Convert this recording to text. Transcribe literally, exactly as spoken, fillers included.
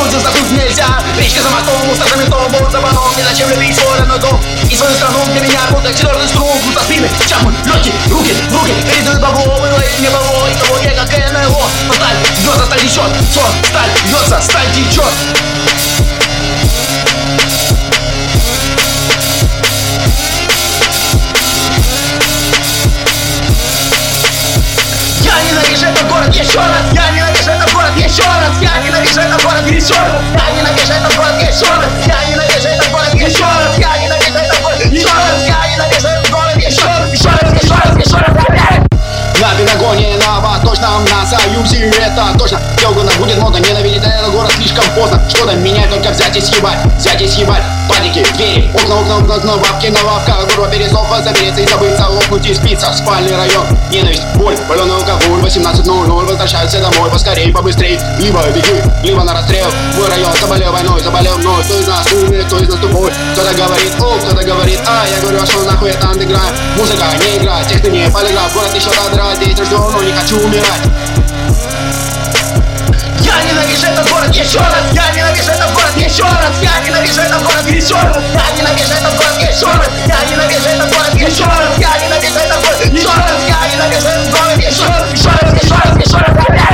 Тут заснуть нельзя. Речка за мостом, мусор ментом, вот за баном. Ни зачем любить свой родной дом и свою страну. Для меня будто четвертый струн, круто спины, чамы, легкие, руки, руки. Передают бабло, выловить мне бабло. И того я как эн эл о. Но сталь бьется, сталь течет, сон, сталь бьется, сталь течет. Я ненавижу этот город еще раз, я ненавижу этот город еще раз, я ненавижу этот город еще раз, я ненавижу этот город еще раз, я ненавижу этот город еще раз, я ненавижу этот город еще раз, я ненавижу этот город еще раз, еще раз, еще раз, еще раз, опять! На Пентагоне, на Восточном, на Союзе, это точно. Где угодно будет модно, ненавидеть этот город слишком поздно. Что-то менять, только взять и съебать, взять и съебать. Паники, двери, окна, окна, окна, окна, бабки на лавках. Горло пересохло, запереться и забыться, лопнуть и спиться. Спальный район, ненависть, боль, паленый алкоголь. Восемнадцать ноль ноль, возвращаются домой, поскорей, побыстрей. Либо беги, либо на расстрел. Мой район заболел войной, заболел мной. Кто из нас умер, кто из нас тупой. Кто-то говорит о, кто-то говорит а. Я говорю, а что нахуй я там играю? Музыка не играет, тех, кто не полиграф. Город еще надрать, здесь рожден, но не хочу умирать. Я ненавижу этот город еще раз, я ненавижу этот город еще раз.